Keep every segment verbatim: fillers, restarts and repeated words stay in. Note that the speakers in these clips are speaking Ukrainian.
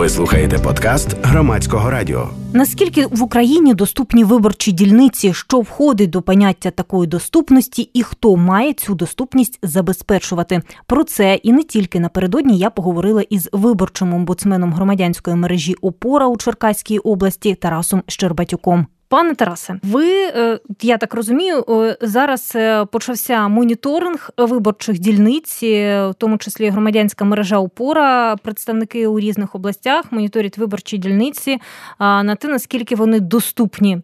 Ви слухаєте подкаст Громадського радіо. Наскільки в Україні доступні виборчі дільниці, що входить до поняття такої доступності і хто має цю доступність забезпечувати? Про це і не тільки напередодні я поговорила із виборчим омбудсменом громадянської мережі «Опора» у Черкаській області Тарасом Щербатюком. Пане Тарасе, ви, я так розумію, зараз почався моніторинг виборчих дільниць, в тому числі громадянська мережа «Опора», представники у різних областях моніторять виборчі дільниці на те, наскільки вони доступні.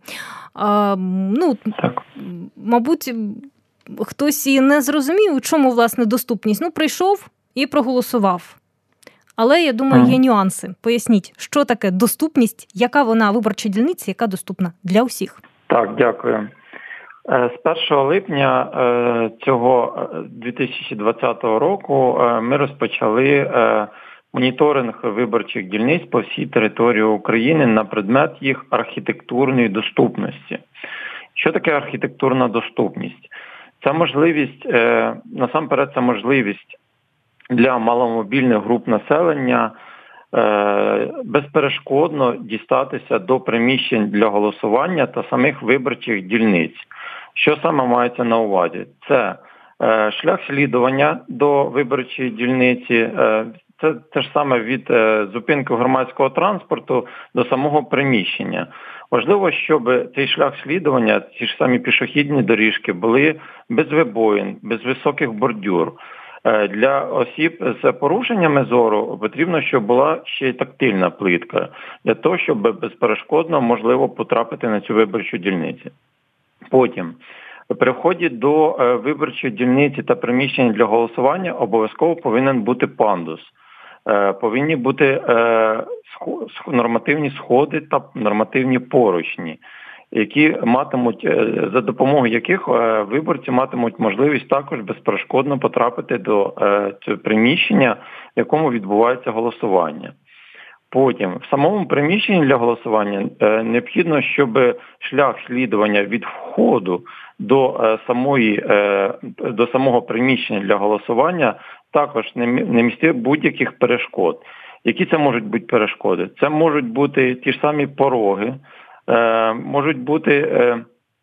Ну, так. Мабуть, хтось і не зрозумів, у чому, власне, доступність. Ну, прийшов і проголосував. Але, я думаю, є нюанси. Поясніть, що таке доступність, яка вона виборча дільниця, яка доступна для усіх? Так, дякую. З першого липня цього дві тисячі двадцятого року ми розпочали моніторинг виборчих дільниць по всій території України на предмет їх архітектурної доступності. Що таке архітектурна доступність? Це можливість, насамперед, це можливість для маломобільних груп населення е, безперешкодно дістатися до приміщень для голосування та самих виборчих дільниць. Що саме мається на увазі? Це е, шлях слідування до виборчої дільниці, е, це те ж саме від е, зупинки громадського транспорту до самого приміщення. Важливо, щоб цей шлях слідування, ці ж самі пішохідні доріжки, були без вибоїн, без високих бордюр. Для осіб з порушеннями зору потрібно, щоб була ще й тактильна плитка, для того, щоб безперешкодно можливо потрапити на цю виборчу дільницю. Потім, при вході до виборчої дільниці та приміщень для голосування обов'язково повинен бути пандус. Повинні бути нормативні сходи та нормативні поручні, які матимуть, за допомогою яких виборці матимуть можливість також безперешкодно потрапити до цього приміщення, в якому відбувається голосування. Потім, в самому приміщенні для голосування необхідно, щоб шлях слідування від входу до самої, до самого приміщення для голосування також не містив будь-яких перешкод. Які це можуть бути перешкоди? Це можуть бути ті ж самі пороги, Е, можуть бути е,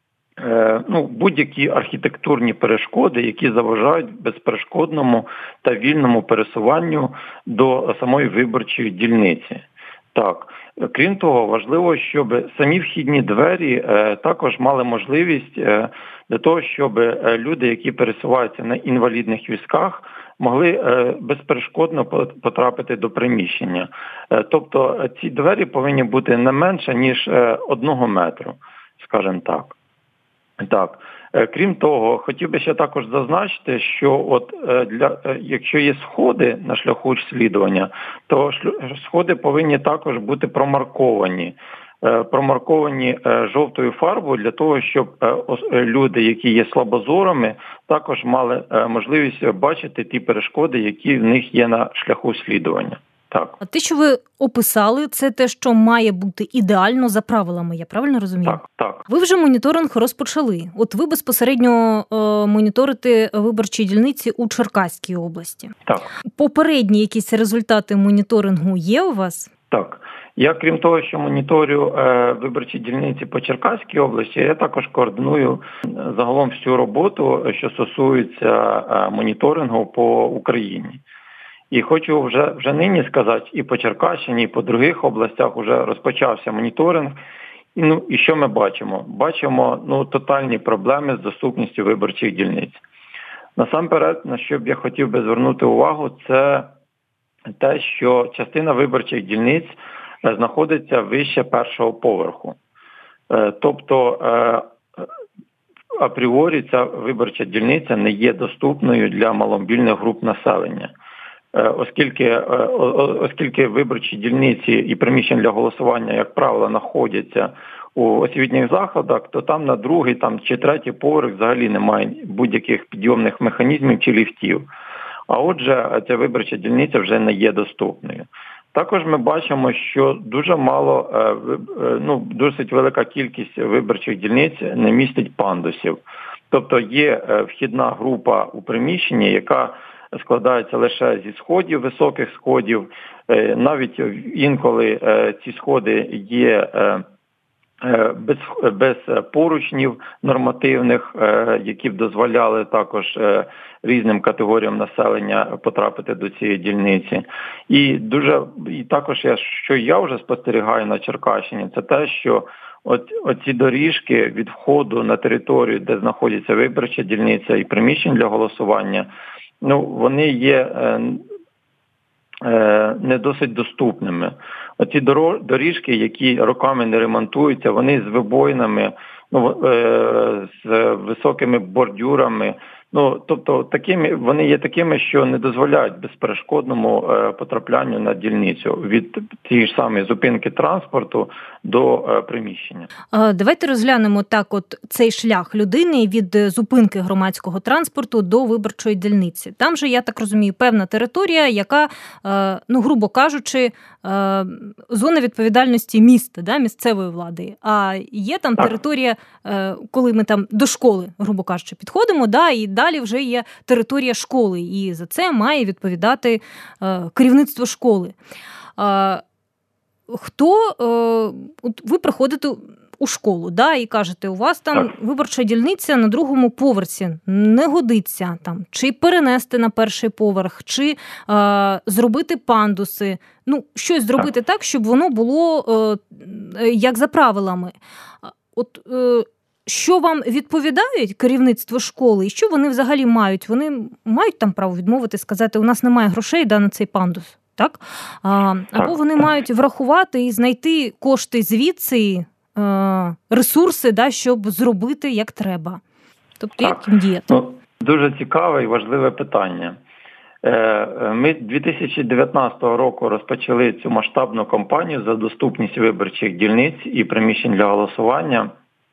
е, ну, будь-які архітектурні перешкоди, які заважають безперешкодному та вільному пересуванню до самої виборчої дільниці. Так. Крім того, важливо, щоб самі вхідні двері е, також мали можливість е, для того, щоб люди, які пересуваються на інвалідних візках, могли е, безперешкодно потрапити до приміщення. Е, тобто ці двері повинні бути не менше, ніж е, одного метру, скажімо так. Так. Е, крім того, хотів би ще також зазначити, що от е, для е, якщо є сходи на шляху слідування, то сходи повинні також бути промарковані. промарковані жовтою фарбою для того, щоб люди, які є слабозорими, також мали можливість бачити ті перешкоди, які в них є на шляху слідування. Так. А те, що ви описали, це те, що має бути ідеально за правилами, я правильно розумію? Так, так. Ви вже моніторинг розпочали. От ви безпосередньо е, моніторите виборчі дільниці у Черкаській області. Так. Попередні якісь результати моніторингу є у вас? Так. Я, крім того, що моніторю е, виборчі дільниці по Черкаській області, я також координую загалом всю роботу, що стосується е, моніторингу по Україні. І хочу вже, вже нині сказати, і по Черкащині, і по других областях вже розпочався моніторинг. І, ну, і що ми бачимо? Бачимо ну, тотальні проблеми з доступністю виборчих дільниць. Насамперед, на що б я хотів би звернути увагу, це те, що частина виборчих дільниць знаходиться вище першого поверху. Тобто, апріорі ця виборча дільниця не є доступною для маломобільних груп населення. Оскільки, оскільки виборчі дільниці і приміщення для голосування, як правило, знаходяться у освітніх закладах, то там на другий там, чи третій поверх взагалі немає будь-яких підйомних механізмів чи ліфтів. А отже, ця виборча дільниця вже не є доступною. Також ми бачимо, що дуже мало, ну, досить велика кількість виборчих дільниць не містить пандусів. Тобто є вхідна група у приміщенні, яка складається лише зі сходів, високих сходів, навіть інколи ці сходи є без, без поручнів нормативних, які б дозволяли також різним категоріям населення потрапити до цієї дільниці. І дуже і також я, що я вже спостерігаю на Черкащині, це те, що от оці доріжки від входу на територію, де знаходиться виборча дільниця і приміщень для голосування, ну вони є е, е, не досить доступними. Оці доріжки, які роками не ремонтуються, вони з вибоїнами, ну, е, з високими бордюрами. Ну, тобто, такими вони є такими, що не дозволяють безперешкодному е, потраплянню на дільницю від тієї ж самої зупинки транспорту до е, приміщення. Давайте розглянемо так от цей шлях людини від зупинки громадського транспорту до виборчої дільниці. Там же, я так розумію, певна територія, яка, е, ну, грубо кажучи, е, зона відповідальності міста, да, місцевої влади. А є там так. територія, е, коли ми там до школи, грубо кажучи, підходимо, да, і далі вже є територія школи, і за це має відповідати е, керівництво школи. Е, хто, е, от ви приходите у школу, да, і кажете, у вас там так. виборча дільниця на другому поверсі, не годиться там, чи перенести на перший поверх, чи е, зробити пандуси, ну, щось зробити так, так щоб воно було е, як за правилами. От е, що вам відповідають керівництво школи і що вони взагалі мають? Вони мають там право відмовити, сказати, у нас немає грошей да, на цей пандус, так? А, або вони мають врахувати і знайти кошти звідси, е, ресурси, да, щоб зробити як треба. Тобто, як їм діяти? Ну, дуже цікаве і важливе питання. Ми дві тисячі дев'ятнадцятого року розпочали цю масштабну кампанію за доступність виборчих дільниць і приміщень для голосування.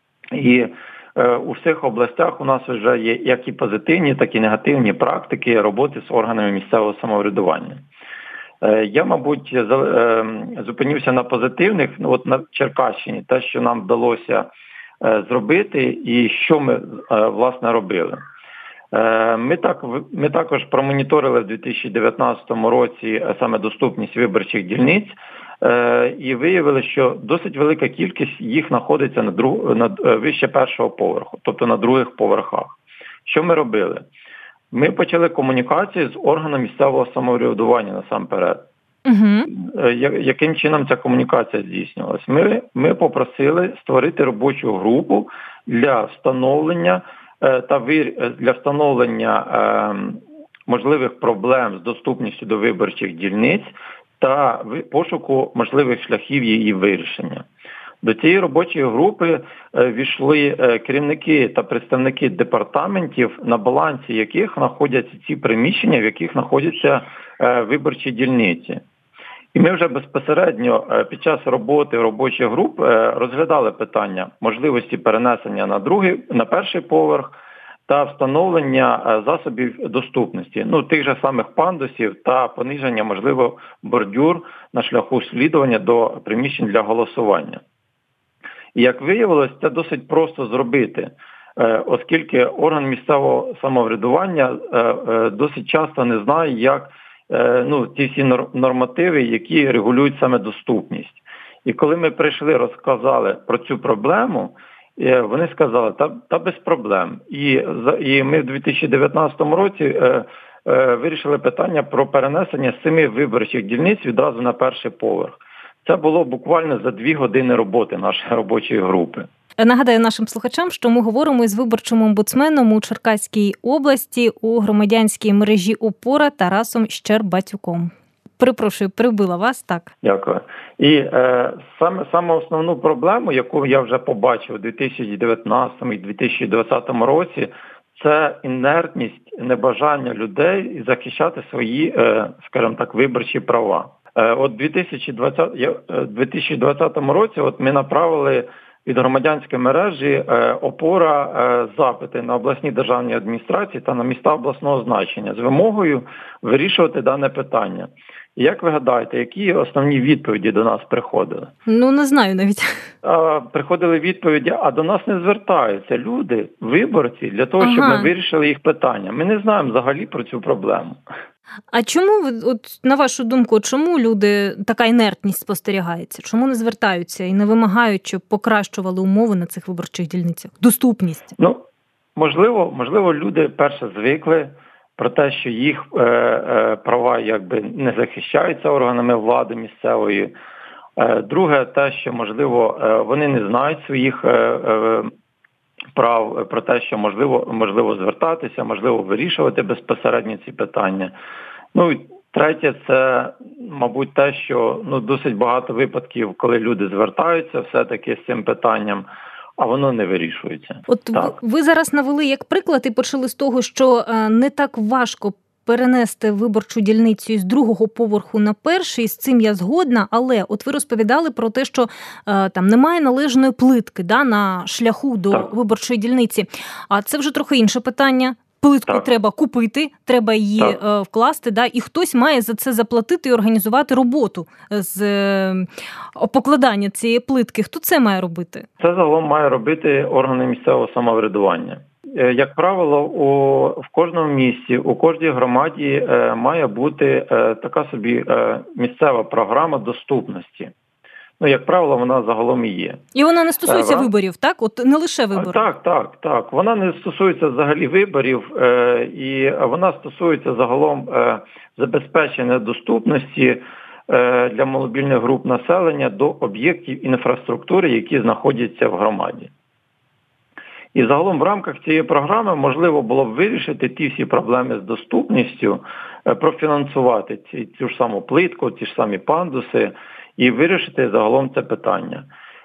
І е, у всіх областях у нас вже є як і позитивні, так і негативні практики роботи з органами місцевого самоврядування. Е, я, мабуть, за, е, зупинився на позитивних, ну, от на Черкащині, те, що нам вдалося е, зробити і що ми, е, власне, робили. Е, ми, так, ми також промоніторили в дві тисячі дев'ятнадцятому році саме доступність виборчих дільниць, і виявили, що досить велика кількість їх знаходиться на, друг, на вище першого поверху, тобто на других поверхах. Що ми робили? Ми почали комунікацію з органом місцевого самоврядування насамперед. Угу. Яким чином ця комунікація здійснювалася? Ми, ми попросили створити робочу групу для встановлення та для встановлення е, можливих проблем з доступністю до виборчих дільниць та пошуку можливих шляхів її вирішення. До цієї робочої групи війшли керівники та представники департаментів, на балансі яких знаходяться ці приміщення, в яких знаходяться виборчі дільниці. І ми вже безпосередньо під час роботи робочих груп розглядали питання можливості перенесення на другий, на перший поверх, та встановлення засобів доступності, ну, тих же самих пандусів та пониження, можливо, бордюр на шляху слідування до приміщень для голосування. І як виявилось, це досить просто зробити, оскільки орган місцевого самоврядування досить часто не знає, як, ну, ті всі нормативи, які регулюють саме доступність. І коли ми прийшли, розказали про цю проблему, вони сказали, та, та без проблем. І, і ми в дві тисячі дев'ятнадцятому році е, е, вирішили питання про перенесення семи виборчих дільниць відразу на перший поверх. Це було буквально за дві години роботи нашої робочої групи. Нагадаю нашим слухачам, що ми говоримо із виборчим омбудсменом у Черкаській області у громадянській мережі «Опора» Тарасом Щербатюком. Перепрошую, перебила вас, так. Дякую. І е, саме, саме основну проблему, яку я вже побачив у дві тисячі дев'ятнадцятому і дві тисячі двадцятому році, це інертність, небажання людей захищати свої, е, скажімо так, виборчі права. Е, от у дві тисячі двадцятому році от ми направили від громадянської мережі е, «Опора» е, запити на обласні державні адміністрації та на міста обласного значення з вимогою вирішувати дане питання. І як ви гадаєте, які основні відповіді до нас приходили? Ну, не знаю навіть. А, приходили відповіді, а до нас не звертаються люди, виборці, для того, щоб ага. ми вирішили їх питання. Ми не знаємо взагалі про цю проблему. А чому, от на вашу думку, чому люди, така інертність спостерігається? Чому не звертаються і не вимагають, щоб покращували умови на цих виборчих дільницях? Доступність? Ну, можливо, можливо, люди перше звикли про те, що їх е, е, права якби не захищаються органами влади місцевої. Е, друге, те, що, можливо, е, вони не знають своїх е, е, прав, про те, що можливо, можливо звертатися, можливо вирішувати безпосередньо ці питання. Ну і третє, це, мабуть, те, що ну досить багато випадків, коли люди звертаються все-таки з цим питанням, а воно не вирішується. От так. Ви зараз навели як приклад і почали з того, що не так важко перенести виборчу дільницю з другого поверху на перший, з цим я згодна, але от ви розповідали про те, що е, там немає належної плитки, да, на шляху до так. виборчої дільниці. А це вже трохи інше питання. Плитку так. треба купити, треба її е, вкласти, да, і хтось має за це заплатити і організувати роботу з е, покладання цієї плитки. Хто це має робити? Це загалом має робити органи місцевого самоврядування. Як правило, у, в кожному місті, у кожній громаді е, має бути е, така собі е, місцева програма доступності. Ну, як правило, вона загалом і є. І вона не стосується е, виборів, так? От не лише виборів. Так, так, так. Вона не стосується взагалі виборів, е, і вона стосується загалом е, забезпечення доступності е, для маломобільних груп населення до об'єктів інфраструктури, які знаходяться в громаді. І загалом в рамках цієї програми можливо було б вирішити ті всі проблеми з доступністю, профінансувати ці, цю ж саму плитку, ті ж самі пандуси і вирішити загалом це питання.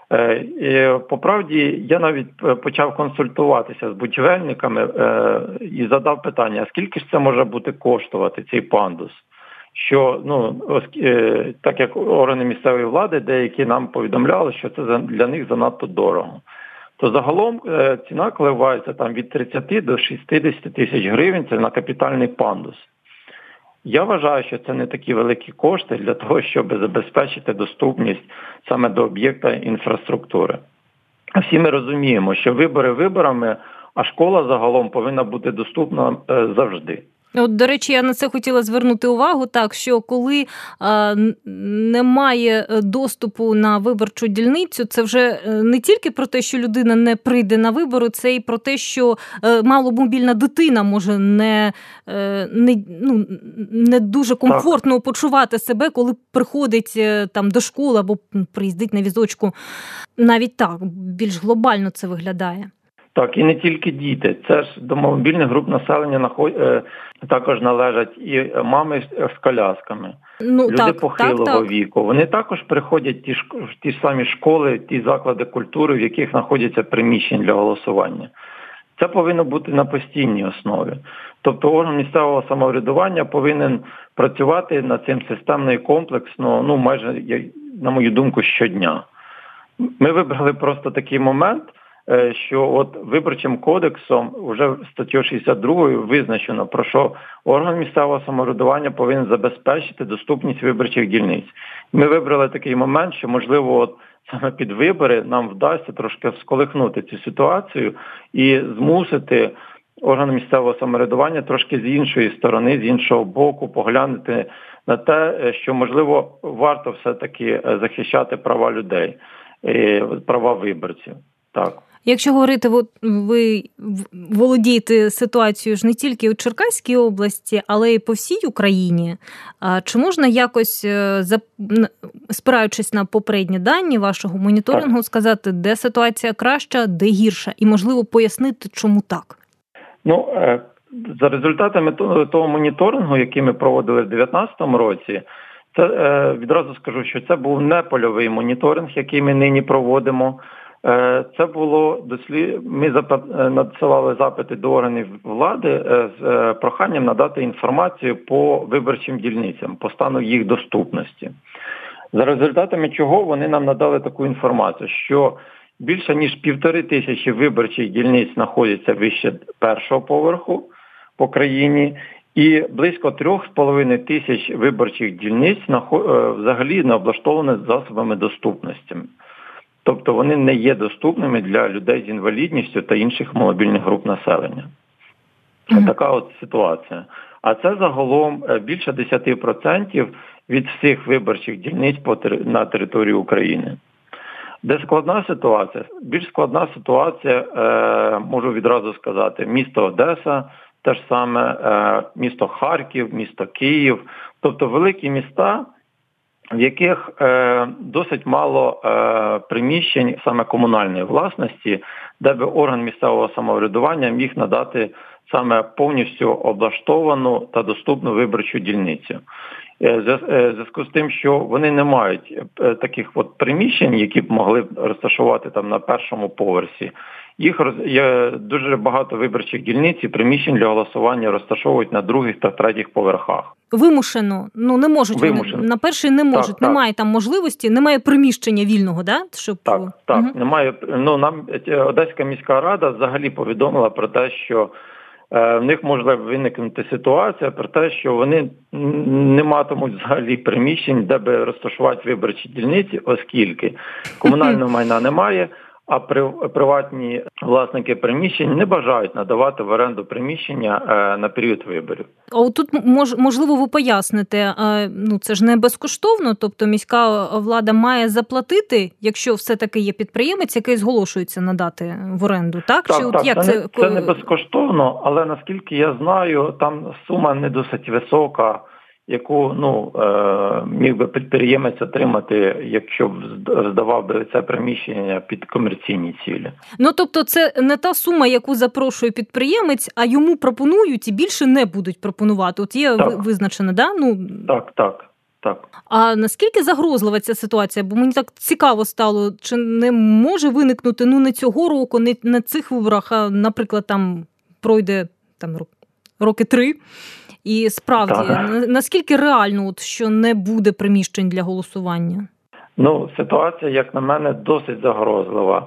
І, по правді, я навіть почав консультуватися з будівельниками і задав питання, а скільки ж це може бути коштувати, цей пандус? Що, ну, так як органи місцевої влади деякі нам повідомляли, що це для них занадто дорого. То загалом ціна коливається там від тридцяти до шістдесяти тисяч гривень, це на капітальний пандус. Я вважаю, що це не такі великі кошти для того, щоб забезпечити доступність саме до об'єкта інфраструктури. А всі ми розуміємо, що вибори виборами, а школа загалом повинна бути доступна завжди. От, до речі, я на це хотіла звернути увагу, так, що коли а, немає доступу на виборчу дільницю, це вже не тільки про те, що людина не прийде на вибори, це і про те, що е, маломобільна дитина може не, е, не, ну, не дуже комфортно так. почувати себе, коли приходить е, там до школи або приїздить на візочку. Навіть так, більш глобально це виглядає. Так, і не тільки діти. Це ж до маломобільних груп населення також належать і мами з колясками, ну, люди так, похилого так, так. віку. Вони також приходять в ті, в ті самі школи, ті заклади культури, в яких знаходяться приміщення для голосування. Це повинно бути на постійній основі. Тобто орган місцевого самоврядування повинен працювати над цим системно і комплексно, ну майже, на мою думку, щодня. Ми вибрали просто такий момент, що от виборчим кодексом вже статтею шістдесят другою визначено, про що орган місцевого самоврядування повинен забезпечити доступність виборчих дільниць. Ми вибрали такий момент, що, можливо, от саме під вибори нам вдасться трошки сколихнути цю ситуацію і змусити орган місцевого самоврядування трошки з іншої сторони, з іншого боку поглянути на те, що, можливо, варто все-таки захищати права людей, права виборців. Так. Якщо говорити, от ви володієте ситуацією ж не тільки у Черкаській області, але й по всій Україні, чи можна якось, спираючись на попередні дані вашого моніторингу, так. сказати, де ситуація краща, де гірша, і, можливо, пояснити, чому так? Ну, за результатами того моніторингу, який ми проводили в дві тисячі дев'ятнадцятому році, це відразу скажу, що це був не польовий моніторинг, який ми нині проводимо. Це було дослід... Ми надсилали запити до органів влади з проханням надати інформацію по виборчим дільницям, по стану їх доступності. За результатами чого вони нам надали таку інформацію, що більше ніж півтори тисячі виборчих дільниць знаходяться вище першого поверху по країні, і близько трьох з половиною тисяч виборчих дільниць взагалі не облаштовані засобами доступності. Тобто вони не є доступними для людей з інвалідністю та інших маломобільних груп населення. Mm-hmm. Така от ситуація. А це загалом більше десять відсотків від всіх виборчих дільниць на території України. Де складна ситуація? Більш складна ситуація, е, можу відразу сказати, місто Одеса, те ж саме е, місто Харків, місто Київ. Тобто великі міста, в яких е, досить мало е, приміщень саме комунальної власності, де би орган місцевого самоврядування міг надати саме повністю облаштовану та доступну виборчу дільницю. В зв'язку з тим, що вони не мають таких от приміщень, які б могли розташувати там на першому поверсі. Їх роз... є дуже багато виборчих дільниць і приміщень для голосування розташовують на других та третіх поверхах. Вимушено. Ну, не можуть Вимушено. Вони, на перший не можуть. Так, немає так. там можливості, немає приміщення вільного, да? Щоб... Так, так. Угу. Немає. Ну, нам Одеська міська рада взагалі повідомила про те, що в них може виникнути ситуація про те, що вони не матимуть взагалі приміщень, де би розташувати виборчі дільниці, оскільки комунального майна немає, а приватні власники приміщень не бажають надавати в оренду приміщення на період виборів. А от тут, можливо, ви поясните, ну це ж не безкоштовно, тобто міська влада має заплатити, якщо все-таки є підприємець, який зголошується надати в оренду, так? Так, Чи так, от як це, це... Не, це не безкоштовно, але наскільки я знаю, там сума не досить висока, яку ну, е, міг би підприємець отримати, якщо б здавав би це приміщення під комерційні цілі. Ну, тобто це не та сума, яку запрошує підприємець, а йому пропонують і більше не будуть пропонувати. От є так. визначено, да? Ну, так, так, так. А наскільки загрозлива ця ситуація? Бо мені так цікаво стало, чи не може виникнути ну, не цього року, не на цих виборах, а, наприклад, там пройде там, роки три, і справді, так. наскільки реально, от, що не буде приміщень для голосування? Ну, ситуація, як на мене, досить загрозлива.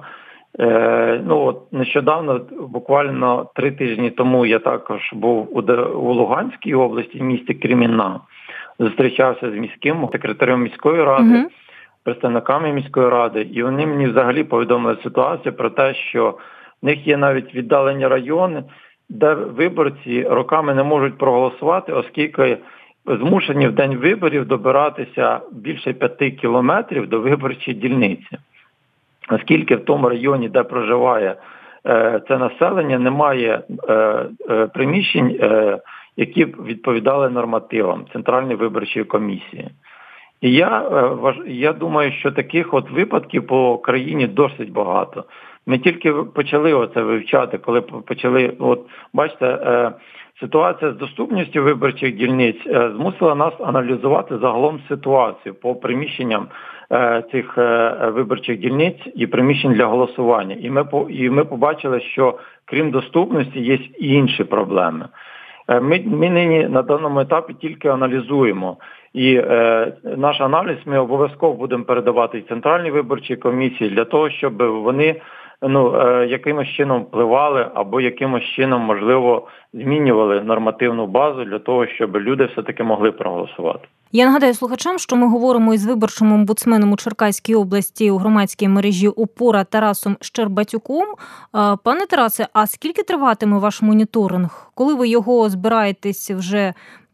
Е, ну, от нещодавно, буквально три тижні тому, я також був у, у Луганській області, в місті Кремінна. Зустрічався з міським секретарем міської ради, uh-huh. представниками міської ради, і вони мені взагалі повідомили ситуацію про те, що в них є навіть віддалені райони, де виборці роками не можуть проголосувати, оскільки змушені в день виборів добиратися більше п'яти кілометрів до виборчої дільниці. Оскільки в тому районі, де проживає е, це населення, немає е, е, приміщень, е, які б відповідали нормативам Центральної виборчої комісії. І я, е, я думаю, що таких от випадків по країні досить багато. Ми тільки почали оце вивчати, коли почали, от бачите, е, ситуація з доступністю виборчих дільниць е, змусила нас аналізувати загалом ситуацію по приміщенням е, цих е, виборчих дільниць і приміщень для голосування. І ми, і ми побачили, що крім доступності є і інші проблеми. Е, ми, ми нині на даному етапі тільки аналізуємо. І е, наш аналіз ми обов'язково будемо передавати і Центральній виборчій комісії для того, щоб вони ну, е, якимось чином впливали або якимось чином, можливо, змінювали нормативну базу для того, щоб люди все-таки могли проголосувати. Я нагадаю слухачам, що ми говоримо із виборчим омбудсменом у Черкаській області у громадській мережі «Опора» Тарасом Щербатюком. Пане Тарасе, а скільки триватиме ваш моніторинг? Коли ви його збираєтесь вже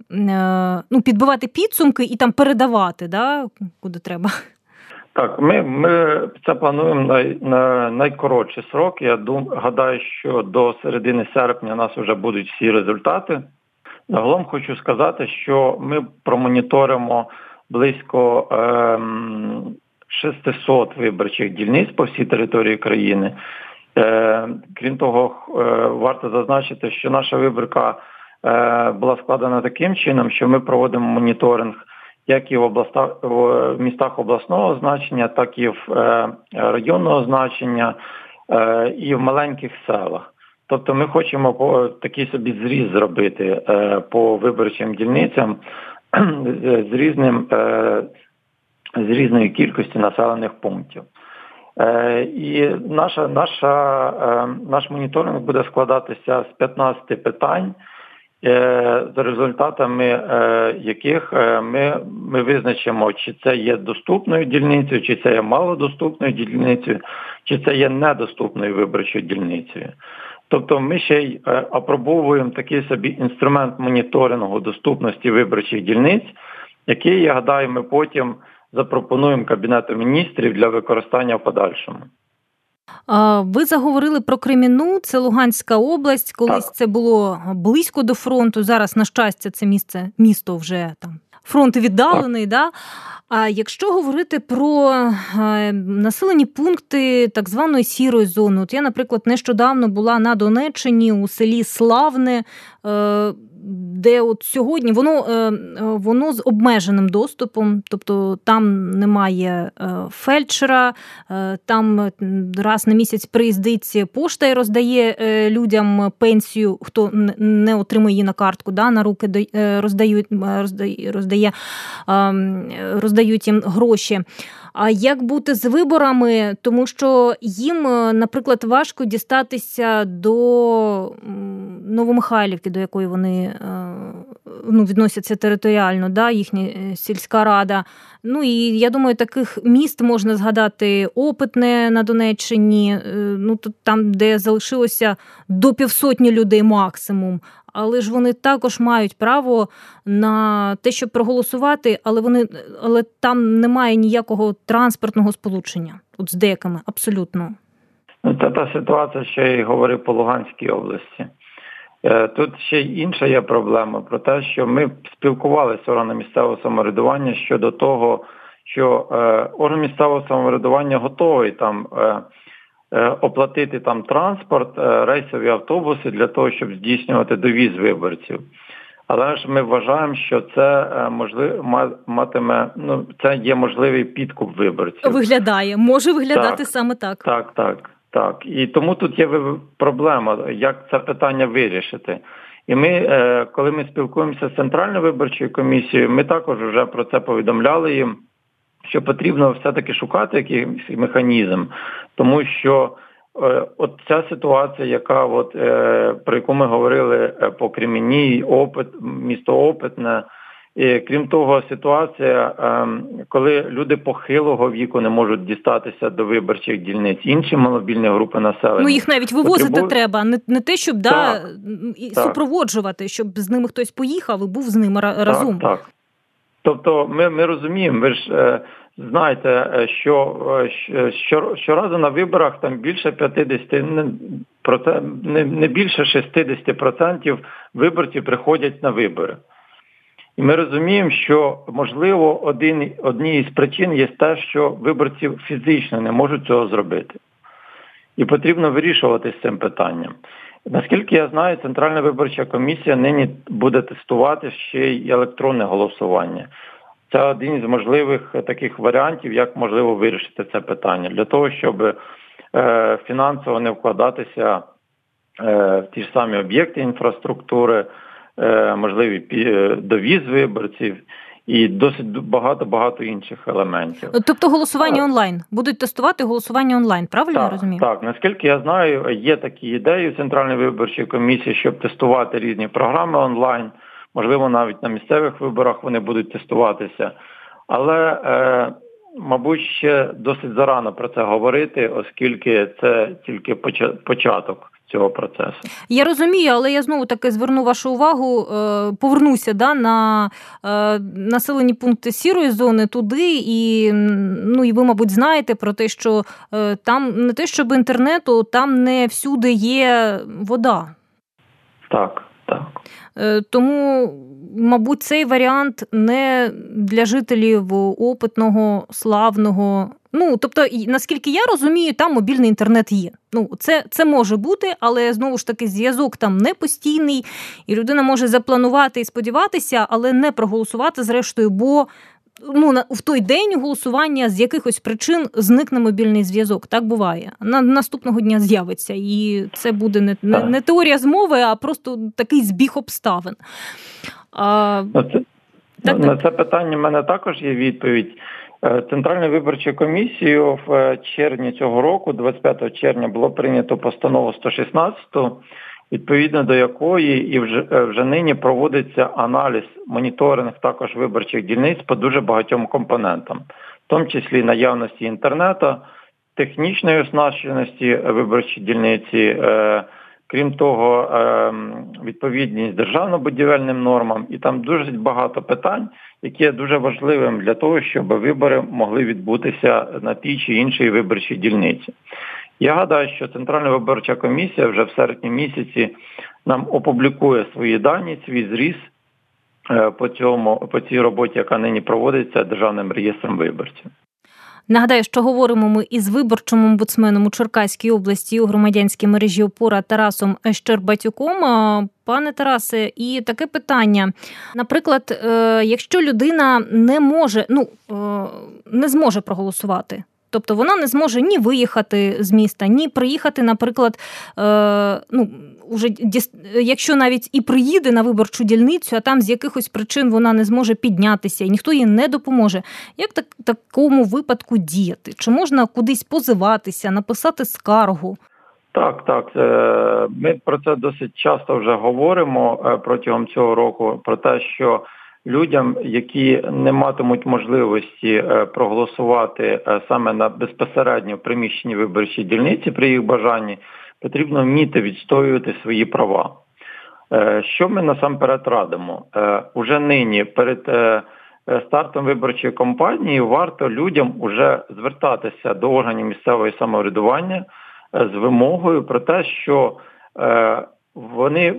ну, підбивати підсумки і там передавати, да, куди треба? Так, ми, ми це плануємо на, на найкоротші сроки. Я дум, гадаю, що до середини серпня у нас вже будуть всі результати. Загалом хочу сказати, що ми промоніторимо близько ем, шістсот виборчих дільниць по всій території країни. Е, крім того, е, варто зазначити, що наша виборка е, була складена таким чином, що ми проводимо моніторинг як і в, областах, в містах обласного значення, так і в е, районного значення, е, і в маленьких селах. Тобто ми хочемо по, такий собі зріз зробити е, по виборчим дільницям з різним, е, з різною кількістю населених пунктів. Е, і наша, наша, е, наш моніторинг буде складатися з п'ятнадцяти питань, е, за результатами е, яких е, ми, ми визначимо, чи це є доступною дільницею, чи це є малодоступною дільницею, чи це є недоступною виборчою дільницею. Тобто ми ще й апробовуємо такий собі інструмент моніторингу доступності виборчих дільниць, який, я гадаю, ми потім запропонуємо Кабінету міністрів для використання в подальшому. Ви заговорили про Кремінну, це Луганська область, колись так. Це було близько до фронту, зараз, на щастя, це місце, місто вже там, фронт віддалений, да? А якщо говорити про е, населені пункти так званої сірої зони, от я, наприклад, нещодавно була на Донеччині у селі Славне, е, де от сьогодні воно, е, воно з обмеженим доступом, тобто там немає е, фельдшера, е, там раз на місяць приїздить пошта і роздає е, людям пенсію, хто не отримує її на картку, да, на руки е, роздають, роздає, роздає, е, роздають їм гроші. А як бути з виборами? Тому що їм, наприклад, важко дістатися до Новомихайлівки, до якої вони ну, відносяться територіально, да, їхня сільська рада. Ну і я думаю, таких міст можна згадати Опитне на Донеччині, ну тут там, де залишилося до півсотні людей максимум. Але ж вони також мають право на те, щоб проголосувати, але вони, але там немає ніякого транспортного сполучення. От з деякими, абсолютно. Ну, це та ситуація, що я й говорив по Луганській області. Тут ще й інша є проблема про те, що ми спілкувалися з органами місцевого самоврядування щодо того, що е, орган місцевого самоврядування готовий там е, е, оплатити там транспорт, е, рейсові автобуси для того, щоб здійснювати довіз виборців. Але ж ми вважаємо, що це е, можливо матиме, ну це є можливий підкуп виборців. Виглядає, може виглядати так, саме так. Так, так. Так, і тому тут є проблема, як це питання вирішити. І ми, коли ми спілкуємося з Центральною виборчою комісією, ми також вже про це повідомляли їм, що потрібно все-таки шукати якийсь механізм, тому що от ця ситуація, яка от, про яку ми говорили по Кремінній, Опит, місто Опитне, і, крім того, ситуація, коли люди похилого віку не можуть дістатися до виборчих дільниць, інші маломобільні групи населення. Ну, їх навіть вивозити потребу... треба, не, не те, щоб так, да, супроводжувати, щоб з ними хтось поїхав і був з ними разом. Так, так. Тобто ми, ми розуміємо, ви ж е, знаєте, що е, що щоразу на виборах там більше п'ятдесят, не, не, не більше шістдесят відсотків виборців приходять на вибори. І ми розуміємо, що, можливо, один, однією із причин є те, що виборці фізично не можуть цього зробити. І потрібно вирішувати з цим питанням. Наскільки я знаю, Центральна виборча комісія нині буде тестувати ще й електронне голосування. Це один із можливих таких варіантів, як можливо вирішити це питання. Для того, щоб е, фінансово не вкладатися е, в ті ж самі об'єкти інфраструктури, можливий довіз виборців і досить багато-багато інших елементів. Тобто голосування онлайн? Будуть тестувати голосування онлайн, правильно так, я розумію? Так, наскільки я знаю, є такі ідеї у Центральної виборчої комісії, щоб тестувати різні програми онлайн. Можливо, навіть на місцевих виборах вони будуть тестуватися. Але, е, мабуть, ще досить зарано про це говорити, оскільки це тільки початок цього процесу. Я розумію, але я знову таки зверну вашу увагу, повернуся да, на населені пункти сірої зони туди, і, ну, і ви, мабуть, знаєте про те, що там не те, щоб інтернету, там не всюди є вода. Так, так. Тому, мабуть, цей варіант не для жителів Опитного, Славного. Ну, тобто, наскільки я розумію, там мобільний інтернет є. Ну, це, це може бути, але, знову ж таки, зв'язок там не постійний, і людина може запланувати і сподіватися, але не проголосувати зрештою, бо ну, в той день голосування з якихось причин зникне мобільний зв'язок. Так буває. На наступного дня з'явиться. І це буде не, не, не теорія змови, а просто такий збіг обставин. А, на, це, так, на це питання в мене також є відповідь. Центральною виборчою комісією в червні цього року, двадцять п'ятого червня, було прийнято постанову сто шістнадцять, відповідно до якої і вже, вже нині проводиться аналіз, моніторинг також виборчих дільниць по дуже багатьом компонентам, в тому числі наявності інтернету, технічної оснащеності виборчої дільниці, Крім того, відповідність державно-будівельним нормам, і там дуже багато питань, які є дуже важливим для того, щоб вибори могли відбутися на тій чи іншій виборчій дільниці. Я гадаю, що Центральна виборча комісія вже в серпні місяці нам опублікує свої дані, свій зріз по цьому, по цій роботі, яка нині проводиться Державним реєстром виборців. Нагадаю, що говоримо ми із виборчим омбудсменом у Черкаській області у громадянській мережі «Опора» Тарасом Щербатюком. Пане Тарасе, і таке питання. Наприклад, якщо людина не може, ну, не зможе проголосувати, тобто вона не зможе ні виїхати з міста, ні приїхати, наприклад, е, ну, уже, якщо навіть і приїде на виборчу дільницю, а там з якихось причин вона не зможе піднятися, і ніхто їй не допоможе. Як так, такому випадку діяти? Чи можна кудись позиватися, написати скаргу? Так, так. Ми про це досить часто вже говоримо протягом цього року, про те, що людям, які не матимуть можливості проголосувати саме на безпосередньо приміщенні виборчої дільниці при їх бажанні, потрібно вміти відстоювати свої права. Що ми насамперед радимо? Уже нині перед стартом виборчої кампанії варто людям уже звертатися до органів місцевого самоврядування з вимогою про те, що вони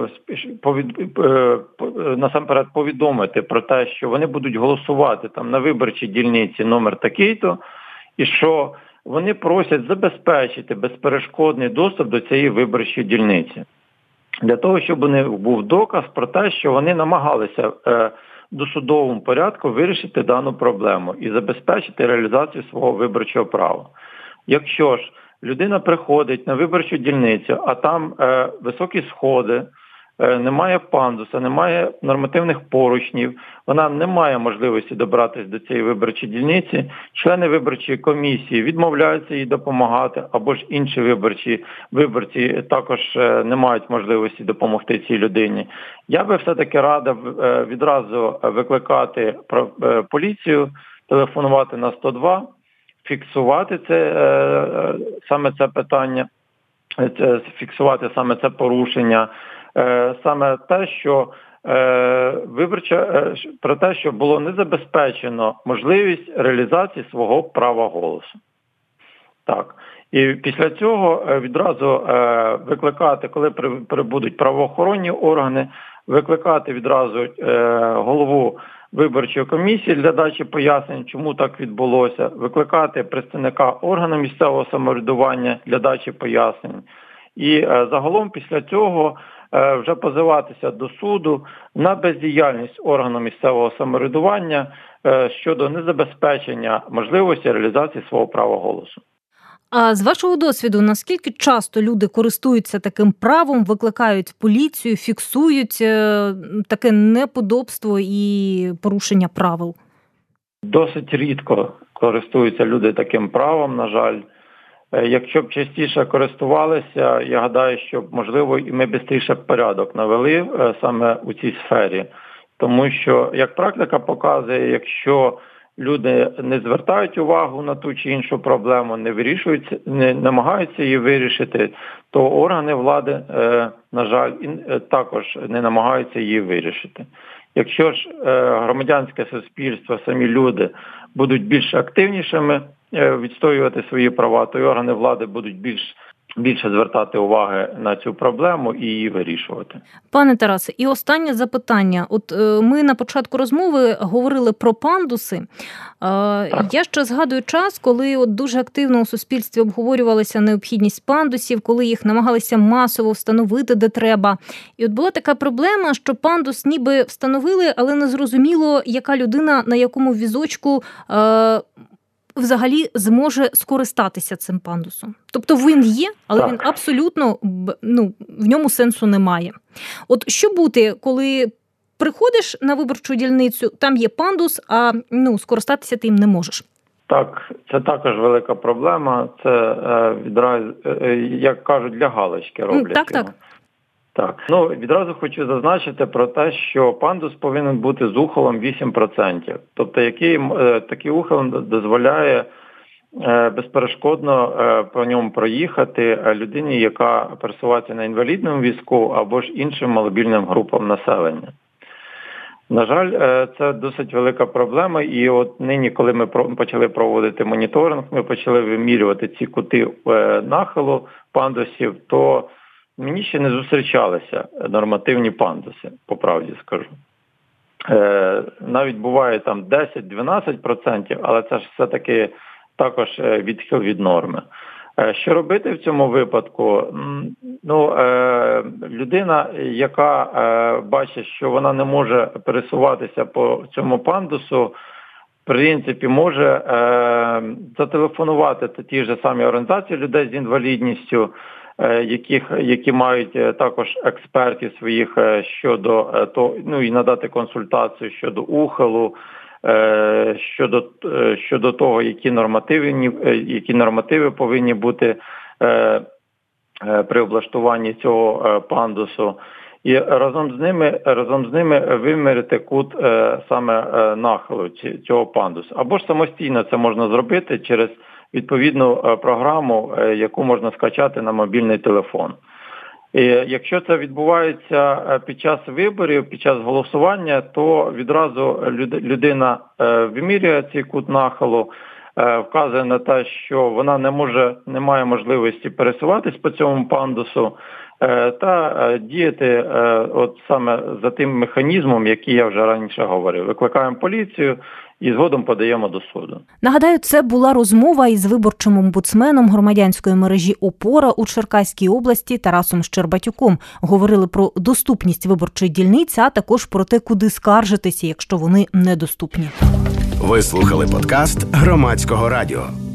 насамперед повідомити про те, що вони будуть голосувати там на виборчій дільниці номер такий-то, і що вони просять забезпечити безперешкодний доступ до цієї виборчої дільниці. Для того, щоб у них був доказ про те, що вони намагалися в досудовому порядку вирішити дану проблему і забезпечити реалізацію свого виборчого права. Якщо ж людина приходить на виборчу дільницю, а там е, високі сходи, е, немає пандуса, немає нормативних поручнів, вона не має можливості добратися до цієї виборчої дільниці, члени виборчої комісії відмовляються їй допомагати, або ж інші виборчі виборці також е, не мають можливості допомогти цій людині. Я би все-таки радив е, відразу викликати е, поліцію, телефонувати на сто два, фіксувати це, саме це питання, фіксувати саме це порушення, саме те, що виборча, про те, що було не забезпечено можливість реалізації свого права голосу. Так. І після цього відразу викликати, коли прибудуть правоохоронні органи, викликати відразу голову виборчої комісії для дачі пояснень, чому так відбулося, викликати представника органу місцевого самоврядування для дачі пояснень. І е, загалом після цього е, вже позиватися до суду на бездіяльність органу місцевого самоврядування е, щодо незабезпечення можливості реалізації свого права голосу. А з вашого досвіду, наскільки часто люди користуються таким правом, викликають поліцію, фіксують таке неподобство і порушення правил? Досить рідко користуються люди таким правом, на жаль. Якщо б частіше користувалися, я гадаю, що, можливо, і ми швидше порядок навели саме у цій сфері. Тому що, як практика показує, якщо люди не звертають увагу на ту чи іншу проблему, не вирішують, не намагаються її вирішити, то органи влади, е, на жаль, е, також не намагаються її вирішити. Якщо ж е, громадянське суспільство, самі люди будуть більш активнішими е, відстоювати свої права, то й органи влади будуть більш більше звертати уваги на цю проблему і її вирішувати. Пане Тарасе, і останнє запитання. От е, ми на початку розмови говорили про пандуси. Е, я ще згадую час, коли от дуже активно у суспільстві обговорювалася необхідність пандусів, коли їх намагалися масово встановити, де треба. І от була така проблема, що пандус ніби встановили, але не зрозуміло, яка людина на якому візочку е, взагалі зможе скористатися цим пандусом. Тобто він є, але так, він абсолютно, ну, в ньому сенсу немає. От що бути, коли приходиш на виборчу дільницю, там є пандус, а ну, скористатися ти їм не можеш? Так, це також велика проблема. Це е, відразу, е, як кажуть, для галочки роблять. Так, так. Так, ну відразу хочу зазначити про те, що пандус повинен бути з ухилом вісім відсотків. Тобто який, е, такий ухил дозволяє безперешкодно по ньому проїхати людині, яка пересувається на інвалідному візку або ж іншим маломобільним групам населення. На жаль, це досить велика проблема, і от нині, коли ми почали проводити моніторинг, ми почали вимірювати ці кути нахилу пандусів, то мені ще не зустрічалися нормативні пандуси, по правді скажу. Навіть буває там десять-дванадцять відсотків, але це ж все-таки також відхил від норми. Що робити в цьому випадку? Ну, людина, яка бачить, що вона не може пересуватися по цьому пандусу, в принципі, може зателефонувати ті ж самі організації людей з інвалідністю, яких, які мають також експертів своїх щодо того, ну і надати консультацію щодо ухилу, щодо, щодо того, які нормативи, які нормативи повинні бути при облаштуванні цього пандусу. І разом з ними, разом з ними виміряти кут саме нахилу цього пандусу. Або ж самостійно це можна зробити через відповідну програму, яку можна скачати на мобільний телефон. І якщо це відбувається під час виборів, під час голосування, то відразу людина вимірює цей кут нахилу, вказує на те, що вона не може, не має можливості пересуватись по цьому пандусу, та діяти от саме за тим механізмом, який я вже раніше говорив. Викликаємо поліцію і згодом подаємо до суду. Нагадаю, це була розмова із виборчим омбудсменом громадянської мережі «Опора» у Черкаській області Тарасом Щербатюком. Говорили про доступність виборчих дільниць, а також про те, куди скаржитися, якщо вони недоступні. Ви слухали подкаст Громадського радіо.